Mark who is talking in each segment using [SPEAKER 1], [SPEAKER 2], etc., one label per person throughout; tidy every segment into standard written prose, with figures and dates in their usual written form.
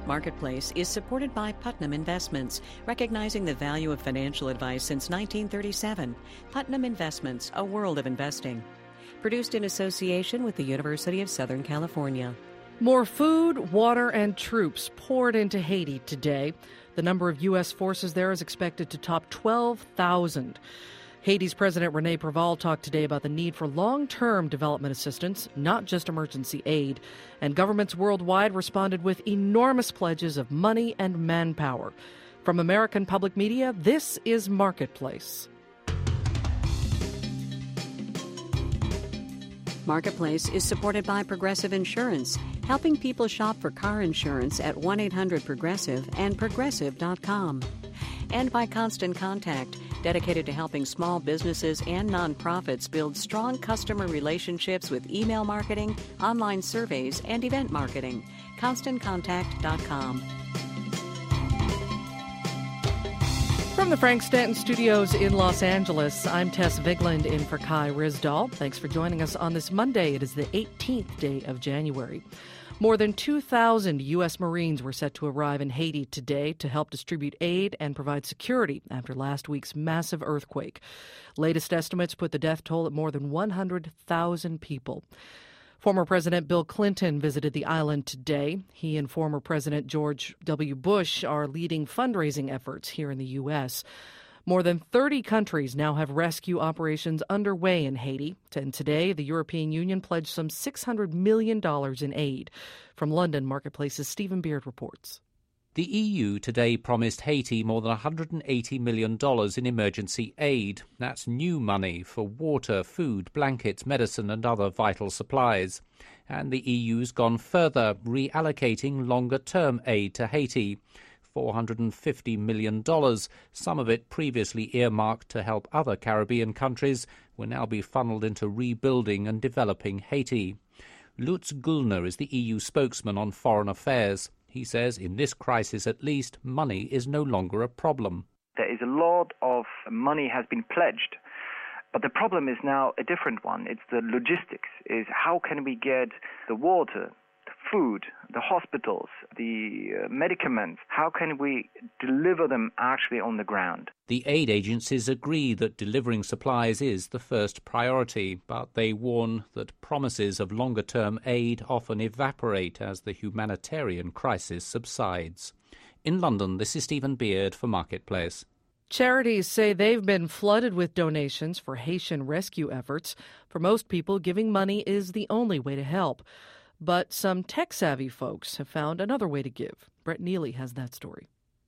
[SPEAKER 1] Marketplace is supported by Putnam Investments, recognizing the value of financial advice since 1937. Putnam Investments, a world of investing. Produced in association with the University of Southern California.
[SPEAKER 2] More food, water, and troops poured into Haiti today. The number of U.S. forces there is expected to top 12,000. Haiti's President Rene Preval talked today about the need for long-term development assistance, not just emergency aid. And governments worldwide responded with enormous pledges of money and manpower. From American Public Media, this is Marketplace.
[SPEAKER 1] Marketplace is supported by Progressive Insurance, helping people shop for car insurance at 1-800-PROGRESSIVE and Progressive.com. And by Constant Contact, dedicated to helping small businesses and nonprofits build strong customer relationships with email marketing, online surveys, and event marketing. ConstantContact.com.
[SPEAKER 2] From the Frank Stanton Studios in Los Angeles, I'm Tess Vigland in for Kai Ryssdal. Thanks for joining us on this Monday. It is the 18th day of January. More than 2,000 U.S. Marines were set to arrive in Haiti today to help distribute aid and provide security after last week's massive earthquake. Latest estimates put the death toll at more than 100,000 people. Former President Bill Clinton visited the island today. He and former President George W. Bush are leading fundraising efforts here in the U.S. More than 30 countries now have rescue operations underway in Haiti. And today, the European Union pledged some $600 million in aid. From London, Marketplace's Stephen Beard reports.
[SPEAKER 3] The EU today promised Haiti more than $180 million in emergency aid. That's new money for water, food, blankets, medicine and other vital supplies. And the EU's gone further, reallocating longer-term aid to Haiti. $450 million, some of it previously earmarked to help other Caribbean countries, will now be funneled into rebuilding and developing Haiti. Lutz Güllner is the EU spokesman on foreign affairs. He says in this crisis at least, money is no longer a problem.
[SPEAKER 4] There is a lot of money has been pledged, but the problem is now a different one. It's the logistics, is how can we get the water, the food, the hospitals, the medicaments, how can we deliver them actually on the ground?
[SPEAKER 3] The aid agencies agree that delivering supplies is the first priority, but they warn that promises of longer-term aid often evaporate as the humanitarian crisis subsides. In London, this is Stephen Beard for Marketplace.
[SPEAKER 2] Charities say they've been flooded with donations for Haitian rescue efforts. For most people, giving money is the only way to help. But some tech-savvy folks have found another way to give. Brett Neely has that story.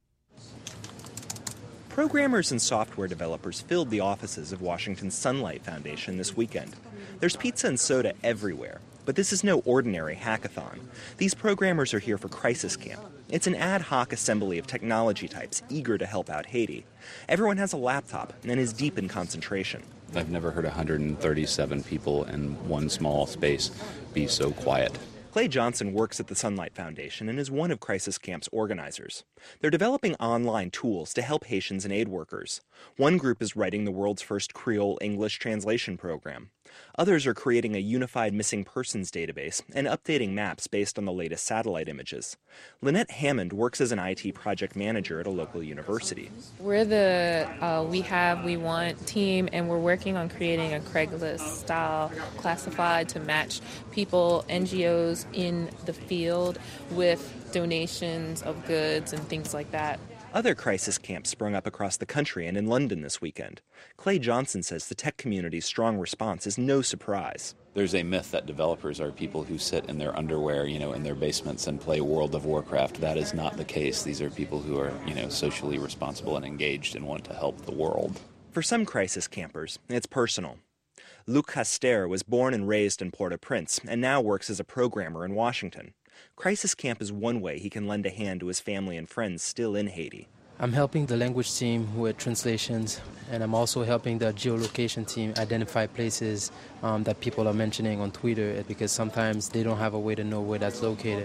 [SPEAKER 5] Programmers and software developers filled the offices of Washington's Sunlight Foundation this weekend. There's pizza and soda everywhere, but this is no ordinary hackathon. These programmers are here for Crisis Camp. It's an ad hoc assembly of technology types eager to help out Haiti. Everyone has a laptop and is deep in concentration.
[SPEAKER 6] I've never heard 137 people in one small space be so quiet.
[SPEAKER 5] Clay Johnson works at the Sunlight Foundation and is one of Crisis Camp's organizers. They're developing online tools to help Haitians and aid workers. One group is writing the world's first Creole English translation program. Others are creating a unified missing persons database and updating maps based on the latest satellite images. Lynette Hammond works as an IT project manager at a local university.
[SPEAKER 7] We're the We Want team, and we're working on creating a Craigslist-style classified to match people, NGOs in the field with donations of goods and things like that.
[SPEAKER 5] Other crisis camps sprung up across the country and in London this weekend. Clay Johnson says the tech community's strong response is no surprise.
[SPEAKER 6] There's a myth that developers are people who sit in their underwear, in their basements and play World of Warcraft. That is not the case. These are people who are, socially responsible and engaged and want to help the world.
[SPEAKER 5] For some crisis campers, it's personal. Luc Caster was born and raised in Port-au-Prince and now works as a programmer in Washington. Crisis Camp is one way he can lend a hand to his family and friends still in Haiti.
[SPEAKER 8] I'm helping the language team with translations, and I'm also helping the geolocation team identify places that people are mentioning on Twitter, because sometimes they don't have a way to know where that's located.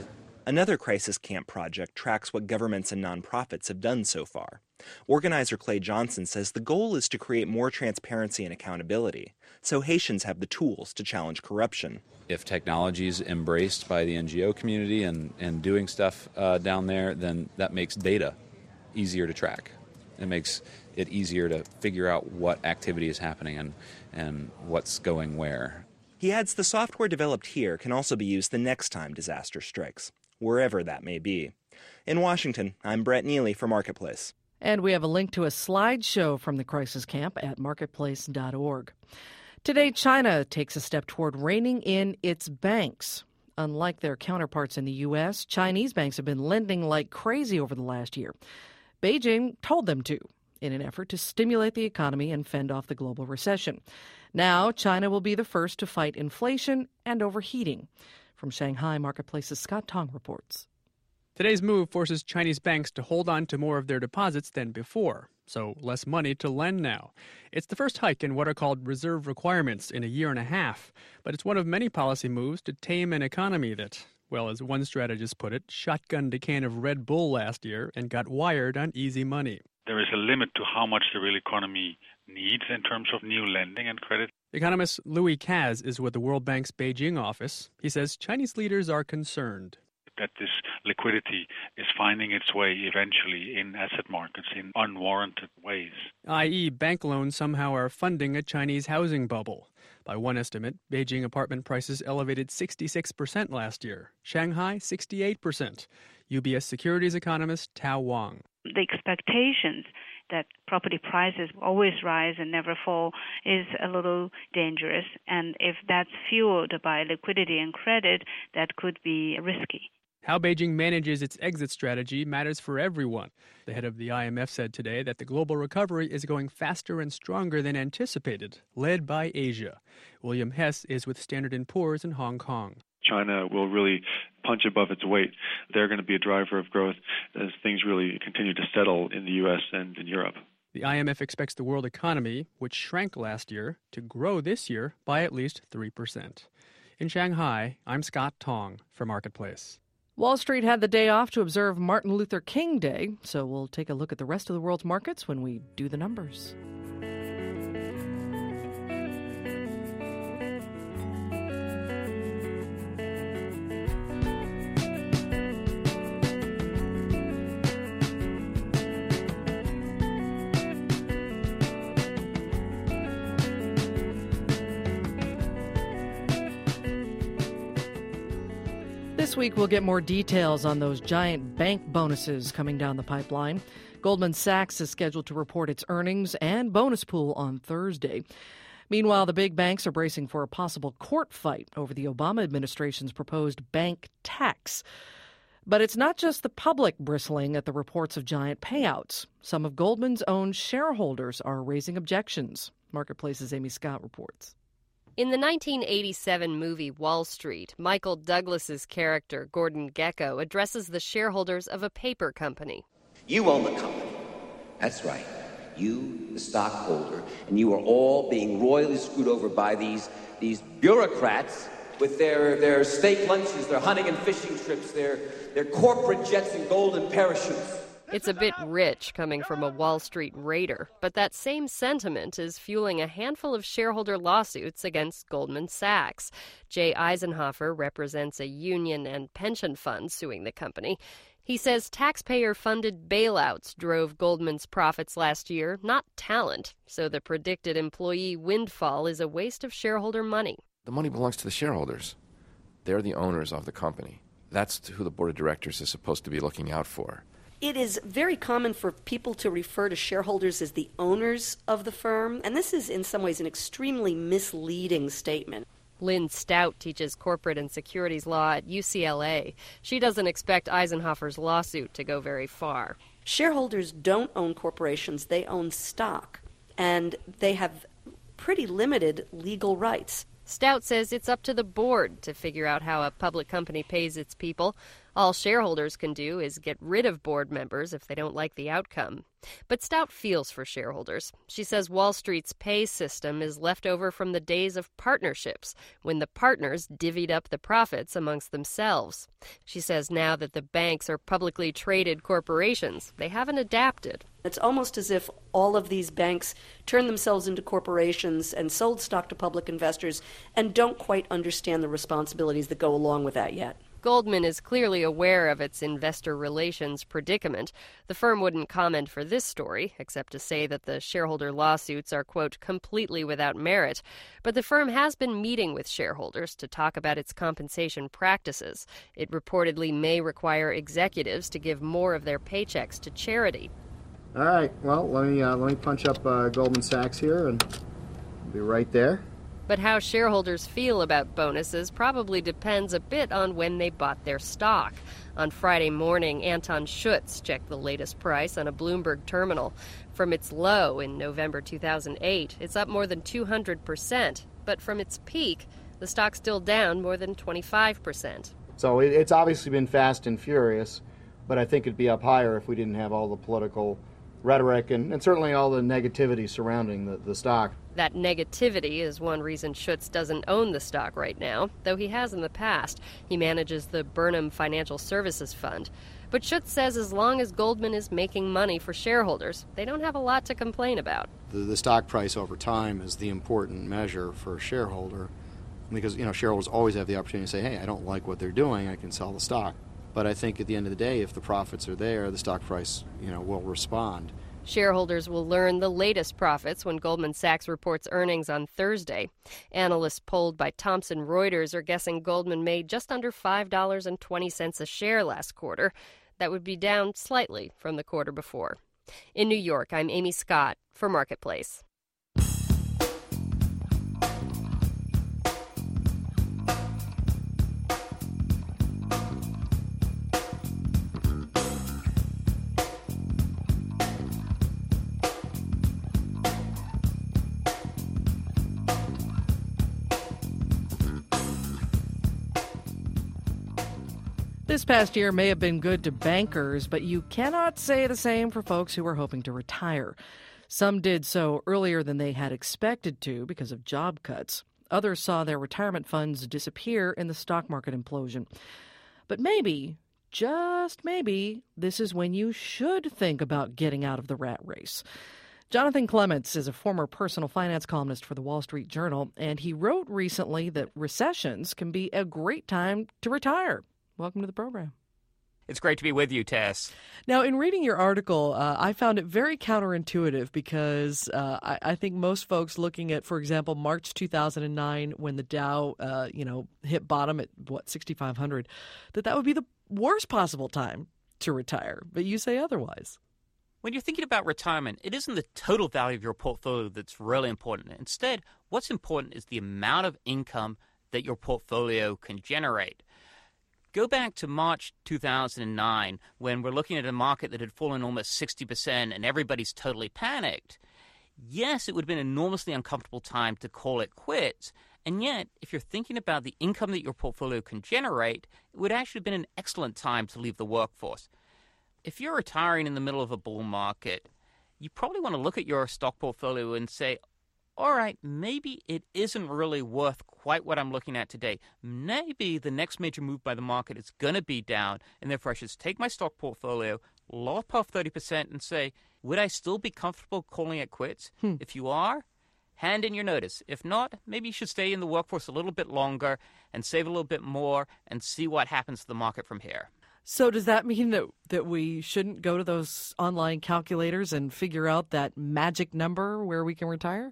[SPEAKER 5] Another crisis camp project tracks what governments and nonprofits have done so far. Organizer Clay Johnson says the goal is to create more transparency and accountability, so Haitians have the tools to challenge corruption.
[SPEAKER 6] If technology is embraced by the NGO community and doing stuff down there, then that makes data easier to track. It makes it easier to figure out what activity is happening and what's going where.
[SPEAKER 5] He adds the software developed here can also be used the next time disaster strikes, wherever that may be. In Washington, I'm Brett Neely for Marketplace.
[SPEAKER 2] And we have a link to a slideshow from the crisis camp at marketplace.org. Today, China takes a step toward reining in its banks. Unlike their counterparts in the U.S., Chinese banks have been lending like crazy over the last year. Beijing told them to, in an effort to stimulate the economy and fend off the global recession. Now, China will be the first to fight inflation and overheating. From Shanghai, Marketplace's Scott Tong reports.
[SPEAKER 9] Today's move forces Chinese banks to hold on to more of their deposits than before, so less money to lend now. It's the first hike in what are called reserve requirements in a year and a half, but it's one of many policy moves to tame an economy that, well, as one strategist put it, shotgunned a can of Red Bull last year and got wired on easy money.
[SPEAKER 10] There is a limit to how much the real economy needs in terms of new lending and credit.
[SPEAKER 9] Economist Louis Kaz is with the World Bank's Beijing office. He says Chinese leaders are concerned
[SPEAKER 10] that this liquidity is finding its way eventually in asset markets in unwarranted ways.
[SPEAKER 9] i.e., bank loans somehow are funding a Chinese housing bubble. By one estimate, Beijing apartment prices elevated 66% last year. Shanghai, 68%. UBS securities economist Tao Wang.
[SPEAKER 11] The expectations that property prices always rise and never fall is a little dangerous. And if that's fueled by liquidity and credit, that could be risky.
[SPEAKER 9] How Beijing manages its exit strategy matters for everyone. The head of the IMF said today that the global recovery is going faster and stronger than anticipated, led by Asia. William Hess is with Standard & Poor's in Hong Kong.
[SPEAKER 12] China will really punch above its weight. They're going to be a driver of growth as things really continue to settle in the U.S. and in Europe.
[SPEAKER 9] The IMF expects the world economy, which shrank last year, to grow this year by at least 3%. In Shanghai, I'm Scott Tong for Marketplace.
[SPEAKER 2] Wall Street had the day off to observe Martin Luther King Day, so we'll take a look at the rest of the world's markets when we do the numbers. This week, we'll get more details on those giant bank bonuses coming down the pipeline. Goldman Sachs is scheduled to report its earnings and bonus pool on Thursday. Meanwhile, the big banks are bracing for a possible court fight over the Obama administration's proposed bank tax. But it's not just the public bristling at the reports of giant payouts. Some of Goldman's own shareholders are raising objections. Marketplace's Amy Scott reports.
[SPEAKER 13] In the 1987 movie Wall Street, Michael Douglas's character, Gordon Gekko, addresses the shareholders of a paper company.
[SPEAKER 14] You own the company. That's right. You, the stockholder, and you are all being royally screwed over by these bureaucrats with their steak lunches, their hunting and fishing trips, their corporate jets and golden parachutes.
[SPEAKER 13] It's a bit rich coming from a Wall Street raider, but that same sentiment is fueling a handful of shareholder lawsuits against Goldman Sachs. Jay Eisenhofer represents a union and pension fund suing the company. He says taxpayer-funded bailouts drove Goldman's profits last year, not talent, so the predicted employee windfall is a waste of shareholder money.
[SPEAKER 15] The money belongs to the shareholders. They're the owners of the company. That's who the board of directors is supposed to be looking out for.
[SPEAKER 16] It is very common for people to refer to shareholders as the owners of the firm, and this is in some ways an extremely misleading statement.
[SPEAKER 13] Lynn Stout teaches corporate and securities law at UCLA. She doesn't expect Eisenhofer's lawsuit to go very far.
[SPEAKER 16] Shareholders don't own corporations, they own stock, and they have pretty limited legal rights.
[SPEAKER 13] Stout says it's up to the board to figure out how a public company pays its people. All shareholders can do is get rid of board members if they don't like the outcome. But Stout feels for shareholders. She says Wall Street's pay system is left over from the days of partnerships, when the partners divvied up the profits amongst themselves. She says now that the banks are publicly traded corporations, they haven't adapted.
[SPEAKER 16] It's almost as if all of these banks turned themselves into corporations and sold stock to public investors and don't quite understand the responsibilities that go along with that yet.
[SPEAKER 13] Goldman is clearly aware of its investor relations predicament. The firm wouldn't comment for this story, except to say that the shareholder lawsuits are, quote, completely without merit. But the firm has been meeting with shareholders to talk about its compensation practices. It reportedly may require executives to give more of their paychecks to charity.
[SPEAKER 17] All right, well, let me punch up Goldman Sachs here, and I'll be right there.
[SPEAKER 13] But how shareholders feel about bonuses probably depends a bit on when they bought their stock. On Friday morning, Anton Schutz checked the latest price on a Bloomberg terminal. From its low in November 2008, it's up more than 200%. But from its peak, the stock's still down more than 25%.
[SPEAKER 17] So it's obviously been fast and furious, but I think it'd be up higher if we didn't have all the political rhetoric and certainly all the negativity surrounding the stock.
[SPEAKER 13] That negativity is one reason Schutz doesn't own the stock right now, though he has in the past. He manages the Burnham Financial Services Fund. But Schutz says as long as Goldman is making money for shareholders, they don't have a lot to complain about.
[SPEAKER 17] The stock price over time is the important measure for a shareholder, because shareholders always have the opportunity to say, hey, I don't like what they're doing, I can sell the stock. But I think at the end of the day, if the profits are there, the stock price, will respond.
[SPEAKER 13] Shareholders will learn the latest profits when Goldman Sachs reports earnings on Thursday. Analysts polled by Thomson Reuters are guessing Goldman made just under $5.20 a share last quarter. That would be down slightly from the quarter before. In New York, I'm Amy Scott for Marketplace.
[SPEAKER 2] This past year may have been good to bankers, but you cannot say the same for folks who were hoping to retire. Some did so earlier than they had expected to because of job cuts. Others saw their retirement funds disappear in the stock market implosion. But maybe, just maybe, this is when you should think about getting out of the rat race. Jonathan Clements is a former personal finance columnist for the Wall Street Journal, and he wrote recently that recessions can be a great time to retire. Welcome to the program.
[SPEAKER 18] It's great to be with you, Tess.
[SPEAKER 2] Now, in reading your article, I found it very counterintuitive because I think most folks looking at, for example, March 2009, when the Dow, hit bottom at, 6,500, that would be the worst possible time to retire. But you say otherwise.
[SPEAKER 18] When you're thinking about retirement, it isn't the total value of your portfolio that's really important. Instead, what's important is the amount of income that your portfolio can generate. Go back to March 2009, when we're looking at a market that had fallen almost 60% and everybody's totally panicked. Yes, it would have been an enormously uncomfortable time to call it quits. And yet, if you're thinking about the income that your portfolio can generate, it would actually have been an excellent time to leave the workforce. If you're retiring in the middle of a bull market, you probably want to look at your stock portfolio and say, all right, maybe it isn't really worth quite what I'm looking at today. Maybe the next major move by the market is going to be down, and therefore I should take my stock portfolio, lop off 30%, and say, would I still be comfortable calling it quits? If you are, hand in your notice. If not, maybe you should stay in the workforce a little bit longer and save a little bit more and see what happens to the market from here.
[SPEAKER 2] So does that mean that we shouldn't go to those online calculators and figure out that magic number where we can retire?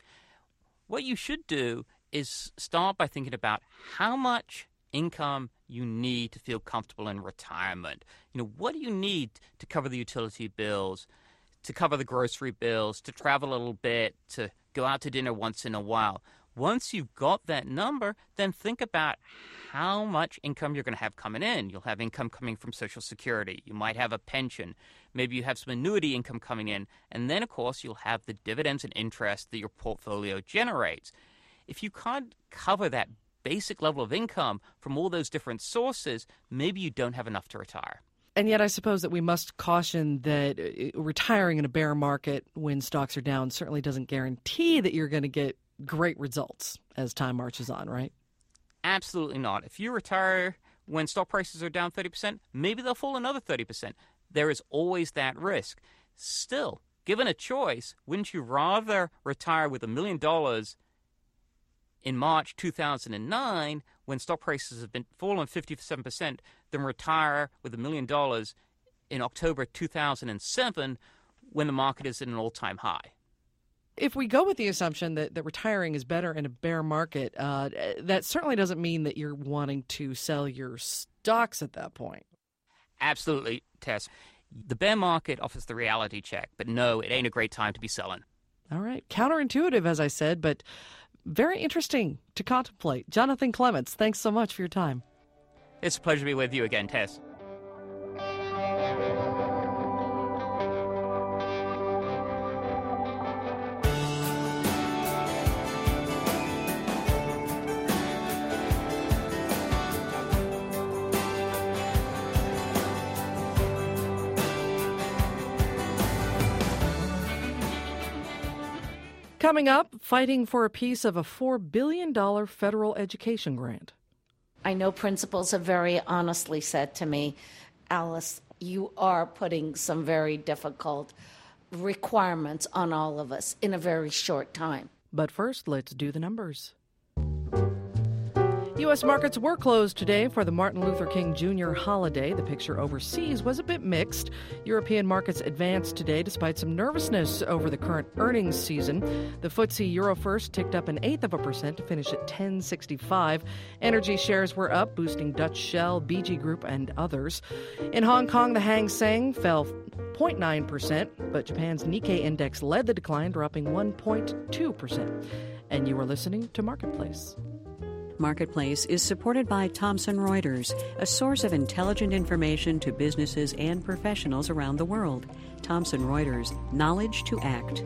[SPEAKER 18] What you should do is start by thinking about how much income you need to feel comfortable in retirement. What do you need to cover the utility bills, to cover the grocery bills, to travel a little bit, to go out to dinner once in a while? Once you've got that number, then think about how much income you're going to have coming in. You'll have income coming from Social Security. You might have a pension. Maybe you have some annuity income coming in. And then, of course, you'll have the dividends and interest that your portfolio generates. If you can't cover that basic level of income from all those different sources, maybe you don't have enough to retire.
[SPEAKER 2] And yet I suppose that we must caution that retiring in a bear market when stocks are down certainly doesn't guarantee that you're going to get great results as time marches on, right?
[SPEAKER 18] Absolutely not. If you retire when stock prices are down 30%, maybe they'll fall another 30%. There is always that risk. Still, given a choice, wouldn't you rather retire with $1 million in March 2009 when stock prices have been fallen 57% than retire with $1 million in October 2007 when the market is at an all-time high?
[SPEAKER 2] If we go with the assumption that retiring is better in a bear market, that certainly doesn't mean that you're wanting to sell your stocks at that point.
[SPEAKER 18] Absolutely, Tess. The bear market offers the reality check, but no, it ain't a great time to be selling.
[SPEAKER 2] All right. Counterintuitive, as I said, but very interesting to contemplate. Jonathan Clements, thanks so much for your time.
[SPEAKER 18] It's a pleasure to be with you again, Tess.
[SPEAKER 2] Coming up, fighting for a piece of a $4 billion federal education grant.
[SPEAKER 19] I know principals have very honestly said to me, Alice, you are putting some very difficult requirements on all of us in a very short time.
[SPEAKER 2] But first, let's do the numbers. U.S. markets were closed today for the Martin Luther King Jr. holiday. The picture overseas was a bit mixed. European markets advanced today despite some nervousness over the current earnings season. The FTSE Euro First ticked up 0.8% to finish at 1065. Energy shares were up, boosting Dutch Shell, BG Group, and others. In Hong Kong, the Hang Seng fell 0.9%, but Japan's Nikkei index led the decline, dropping 1.2%. And you are listening to Marketplace.
[SPEAKER 1] Marketplace is supported by Thomson Reuters, a source of intelligent information to businesses and professionals around the world. Thomson Reuters, knowledge to act.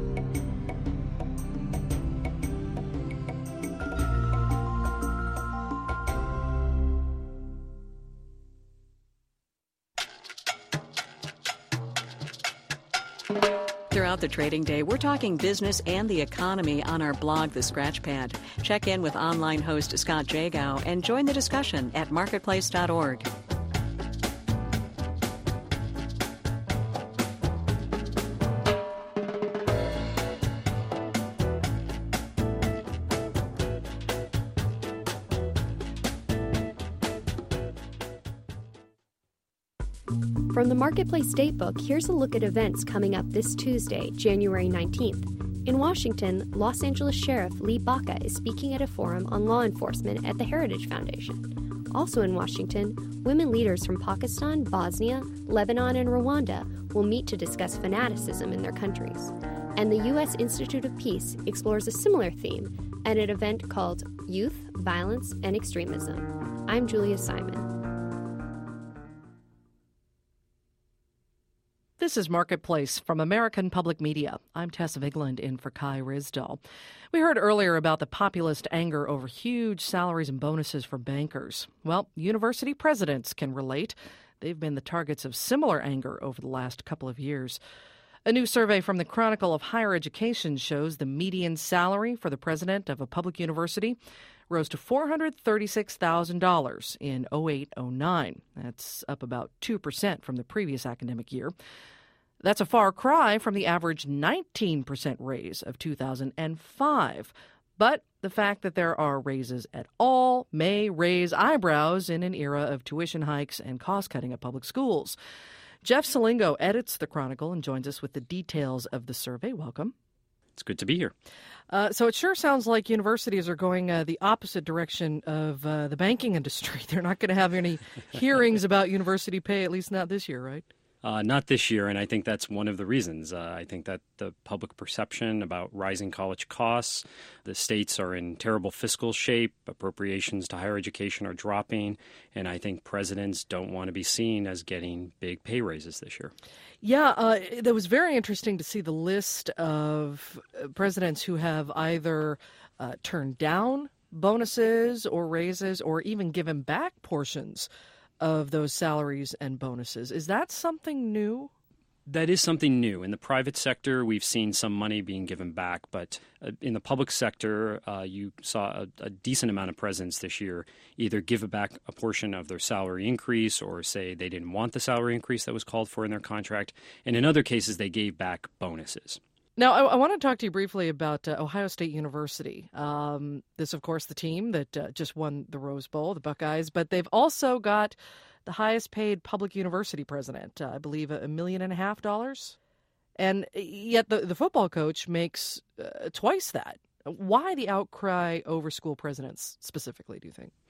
[SPEAKER 1] Throughout the trading day, we're talking business and the economy on our blog, The Scratchpad. Check in with online host Scott Jagow and join the discussion at marketplace.org.
[SPEAKER 20] From the Marketplace Datebook, here's a look at events coming up this Tuesday, January 19th. In Washington, Los Angeles Sheriff Lee Baca is speaking at a forum on law enforcement at the Heritage Foundation. Also in Washington, women leaders from Pakistan, Bosnia, Lebanon, and Rwanda will meet to discuss fanaticism in their countries. And the U.S. Institute of Peace explores a similar theme at an event called Youth, Violence, and Extremism. I'm Julia Simon.
[SPEAKER 2] This is Marketplace from American Public Media. I'm Tess Vigland in for Kai Rizdal. We heard earlier about the populist anger over huge salaries and bonuses for bankers. Well, university presidents can relate. They've been the targets of similar anger over the last couple of years. A new survey from the Chronicle of Higher Education shows the median salary for the president of a public university rose to $436,000 in 08-09. That's up about 2% from the previous academic year. That's a far cry from the average 19% raise of 2005. But the fact that there are raises at all may raise eyebrows in an era of tuition hikes and cost-cutting at public schools. Jeff Salingo edits the Chronicle and joins us with the details of the survey. Welcome.
[SPEAKER 21] It's good to be here.
[SPEAKER 2] So it sure sounds like universities are going the opposite direction of the banking industry. They're not going to have any hearings about university pay, at least not this year, right?
[SPEAKER 21] Not this year, and I think that's one of the reasons. I think that the public perception about rising college costs, the states are in terrible fiscal shape, appropriations to higher education are dropping, and I think presidents don't want to be seen as getting big pay raises this year.
[SPEAKER 2] Yeah, that was very interesting to see the list of presidents who have either turned down bonuses or raises or even given back portions of those salaries and bonuses. Is that something new?
[SPEAKER 21] That is something new. In the private sector, we've seen some money being given back, but in the public sector, you saw a decent amount of presidents this year either give back a portion of their salary increase or say they didn't want the salary increase that was called for in their contract. And in other cases, they gave back bonuses.
[SPEAKER 2] Now, I want to talk to you briefly about Ohio State University. This, of course, the team that just won the Rose Bowl, the Buckeyes, but they've also got the highest paid public university president, I believe $1.5 million. And yet the football coach makes twice that. Why the outcry over school presidents specifically, do you think?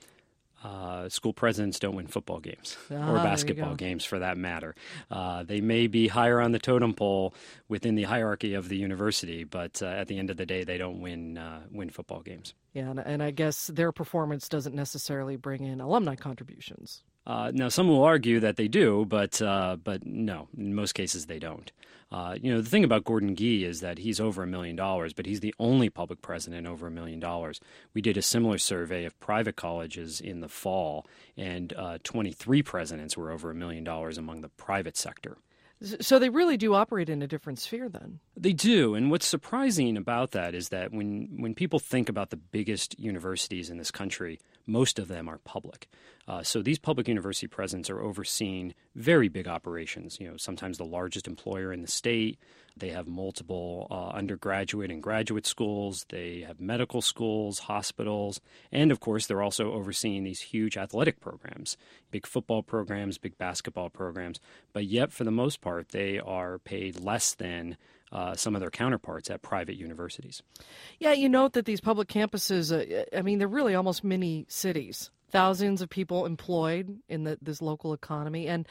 [SPEAKER 21] School presidents don't win football games or basketball games for that matter. They may be higher on the totem pole within the hierarchy of the university, but at the end of the day, they don't win football games.
[SPEAKER 2] Yeah, and I guess their performance doesn't necessarily bring in alumni contributions.
[SPEAKER 21] Now, some will argue that they do, but no, in most cases they don't. The thing about Gordon Gee is that he's over $1 million, but he's the only public president over $1 million. We did a similar survey of private colleges in the fall, and 23 presidents were over $1 million among the private sector.
[SPEAKER 2] So they really do operate in a different sphere then?
[SPEAKER 21] They do, and what's surprising about that is that when people think about the biggest universities in this country, most of them are public. So these public university presidents are overseeing very big operations, sometimes the largest employer in the state. They have multiple undergraduate and graduate schools. They have medical schools, hospitals, and of course they're also overseeing these huge athletic programs, big football programs, big basketball programs. But yet, for the most part, they are paid less than some of their counterparts at private universities.
[SPEAKER 2] Yeah, you note that these public campuses, they're really almost mini cities. Thousands of people employed in this local economy. And,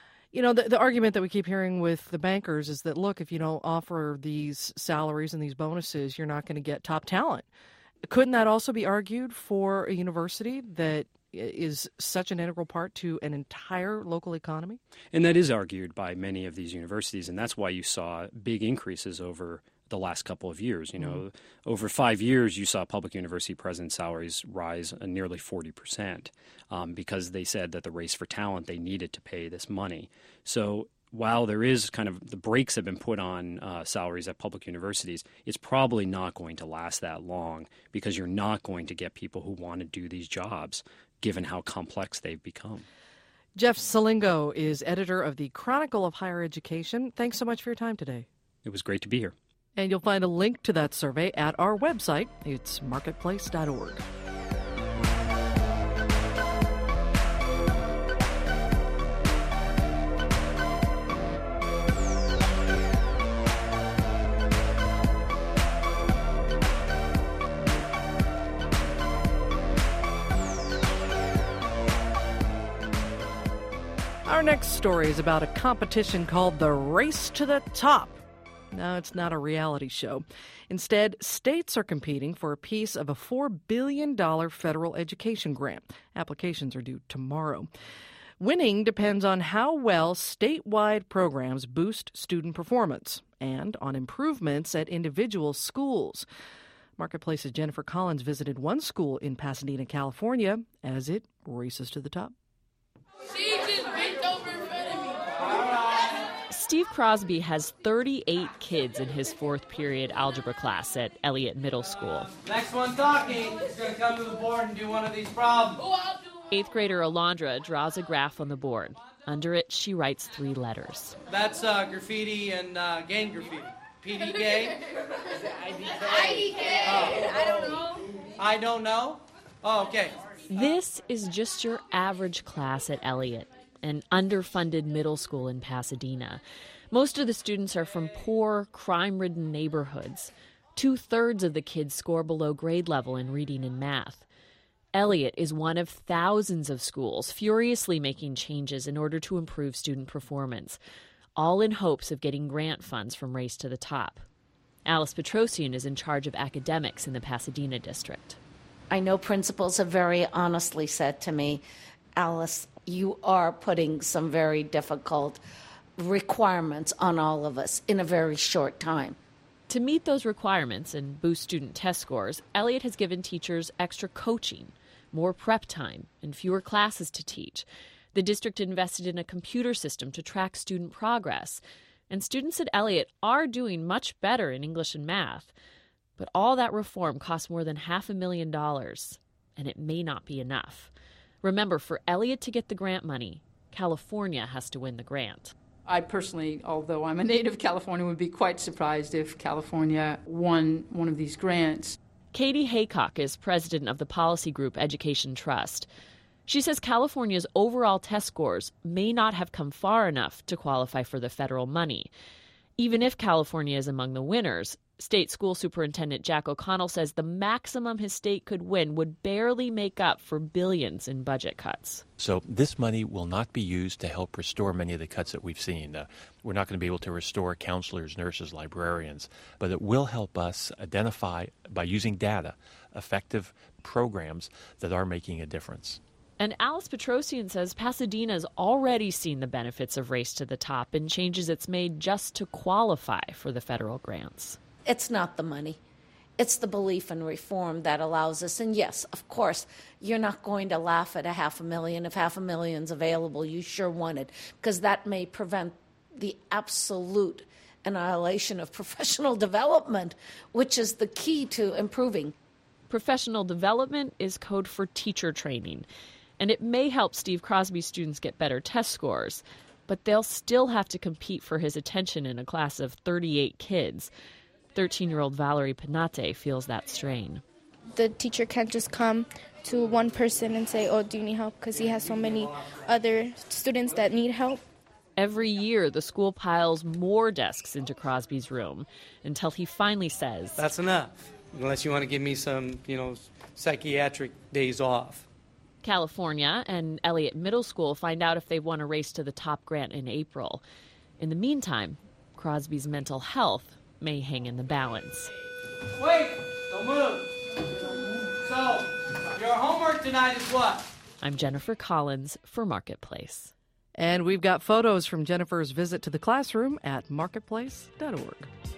[SPEAKER 2] the argument that we keep hearing with the bankers is that, look, if you don't offer these salaries and these bonuses, you're not going to get top talent. Couldn't that also be argued for a university that is such an integral part to an entire local economy?
[SPEAKER 21] And that is argued by many of these universities, and that's why you saw big increases over the last couple of years. Over 5 years, you saw public university president salaries rise nearly 40% because they said that the race for talent, they needed to pay this money. So while there is kind of the brakes have been put on salaries at public universities, it's probably not going to last that long because you're not going to get people who want to do these jobs given how complex they've become.
[SPEAKER 2] Jeff Selingo is editor of the Chronicle of Higher Education. Thanks so much for your time today.
[SPEAKER 21] It was great to be here.
[SPEAKER 2] And you'll find a link to that survey at our website. It's marketplace.org. Our next story is about a competition called the Race to the Top. No, it's not a reality show. Instead, states are competing for a piece of a $4 billion federal education grant. Applications are due tomorrow. Winning depends on how well statewide programs boost student performance and on improvements at individual schools. Marketplace's Jennifer Collins visited one school in Pasadena, California, as it races to the top.
[SPEAKER 4] Steve Crosby has 38 kids in his fourth period algebra class at Elliott Middle School.
[SPEAKER 22] Next one talking is going to come to the board and do one of these problems.
[SPEAKER 4] Eighth grader Alondra draws a graph on the board. Under it, she writes 3 letters.
[SPEAKER 22] That's graffiti and gang graffiti. PDK? IDK. I don't know. I don't know? Oh, okay.
[SPEAKER 4] This is just your average class at Elliott, an underfunded middle school in Pasadena. Most of the students are from poor, crime-ridden neighborhoods. 2/3 of the kids score below grade level in reading and math. Elliott is one of thousands of schools furiously making changes in order to improve student performance, all in hopes of getting grant funds from Race to the Top. Alice Petrosian is in charge of academics in the Pasadena district.
[SPEAKER 19] I know principals have very honestly said to me, Alice, you are putting some very difficult requirements on all of us in a very short time.
[SPEAKER 4] To meet those requirements and boost student test scores, Elliott has given teachers extra coaching, more prep time, and fewer classes to teach. The district invested in a computer system to track student progress. And students at Elliott are doing much better in English and math. But all that reform costs more than $500,000, and it may not be enough. Remember, for Elliott to get the grant money, California has to win the grant.
[SPEAKER 3] I personally, although I'm a native Californian, would be quite surprised if California won one of these grants.
[SPEAKER 4] Katie Haycock is president of the policy group Education Trust. She says California's overall test scores may not have come far enough to qualify for the federal money. Even if California is among the winners, State School Superintendent Jack O'Connell says the maximum his state could win would barely make up for billions in budget cuts.
[SPEAKER 7] So this money will not be used to help restore many of the cuts that we've seen. We're not going to be able to restore counselors, nurses, librarians, but it will help us identify, by using data, effective programs that are making a difference.
[SPEAKER 4] And Alice Petrosian says Pasadena's already seen the benefits of Race to the Top and changes it's made just to qualify for the federal grants.
[SPEAKER 19] It's not the money. It's the belief in reform that allows us. And yes, of course, you're not going to laugh at $500,000. If $500,000's available, you sure want it, because that may prevent the absolute annihilation of professional development, which is the key to improving.
[SPEAKER 4] Professional development is code for teacher training, and it may help Steve Crosby's students get better test scores, but they'll still have to compete for his attention in a class of 38 kids. 13-year-old Valerie Panate feels that strain.
[SPEAKER 23] The teacher can't just come to one person and say, oh, do you need help? Because he has so many other students that need help.
[SPEAKER 4] Every year, the school piles more desks into Crosby's room until he finally says,
[SPEAKER 22] that's enough, unless you want to give me some, psychiatric days off.
[SPEAKER 4] California and Elliott Middle School find out if they've won a Race to the Top grant in April. In the meantime, Crosby's mental health may hang in the balance.
[SPEAKER 22] Wait! Don't move! So, your homework tonight is what?
[SPEAKER 4] I'm Jennifer Collins for Marketplace.
[SPEAKER 2] And we've got photos from Jennifer's visit to the classroom at marketplace.org.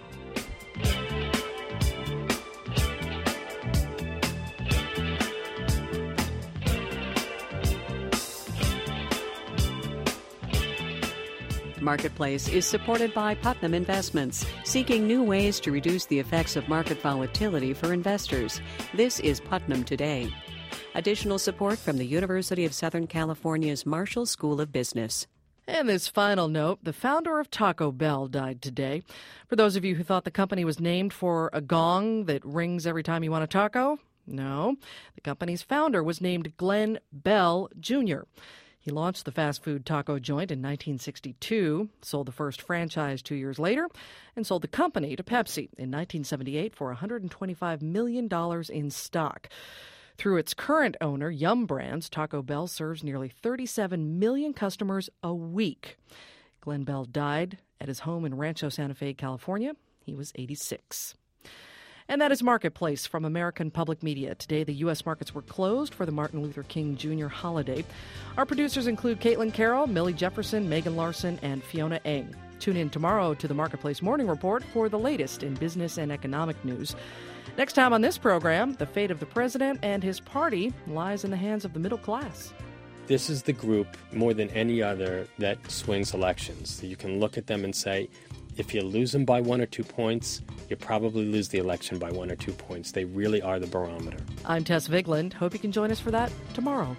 [SPEAKER 1] Marketplace is supported by Putnam Investments, seeking new ways to reduce the effects of market volatility for investors. This is Putnam Today. Additional support from the University of Southern California's Marshall School of Business.
[SPEAKER 2] And this final note, the founder of Taco Bell died today. For those of you who thought the company was named for a gong that rings every time you want a taco, no. The company's founder was named Glenn Bell, Jr. He launched the fast food taco joint in 1962, sold the first franchise 2 years later, and sold the company to Pepsi in 1978 for $125 million in stock. Through its current owner, Yum Brands, Taco Bell serves nearly 37 million customers a week. Glenn Bell died at his home in Rancho Santa Fe, California. He was 86. And that is Marketplace from American Public Media. Today, the U.S. markets were closed for the Martin Luther King Jr. holiday. Our producers include Caitlin Carroll, Millie Jefferson, Megan Larson, and Fiona Eng. Tune in tomorrow to the Marketplace Morning Report for the latest in business and economic news. Next time on this program, the fate of the president and his party lies in the hands of the middle class.
[SPEAKER 24] This is the group, more than any other, that swings elections. You can look at them and say, if you lose them by 1 or 2 points, you probably lose the election by 1 or 2 points. They really are the barometer.
[SPEAKER 2] I'm Tess Vigland. Hope you can join us for that tomorrow.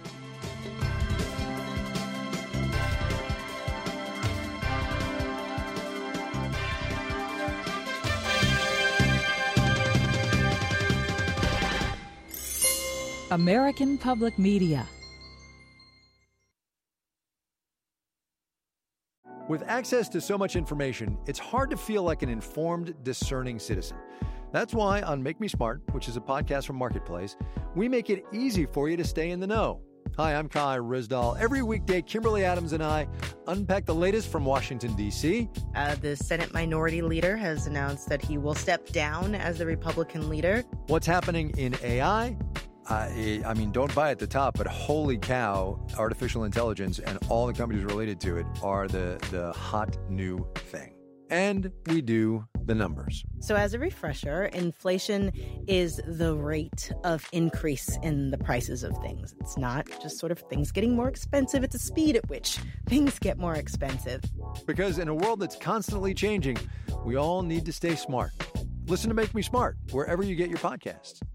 [SPEAKER 25] American Public Media.
[SPEAKER 26] With access to so much information, it's hard to feel like an informed, discerning citizen. That's why on Make Me Smart, which is a podcast from Marketplace, we make it easy for you to stay in the know. Hi, I'm Kai Ryssdal. Every weekday, Kimberly Adams and I unpack the latest from Washington, D.C.
[SPEAKER 27] The Senate Minority Leader has announced that he will step down as the Republican leader.
[SPEAKER 26] What's happening in AI? I mean, don't buy at the top, but holy cow, artificial intelligence and all the companies related to it are the hot new thing. And we do the numbers.
[SPEAKER 27] So as a refresher, inflation is the rate of increase in the prices of things. It's not just sort of things getting more expensive. It's the speed at which things get more expensive.
[SPEAKER 26] Because in a world that's constantly changing, we all need to stay smart. Listen to Make Me Smart wherever you get your podcasts.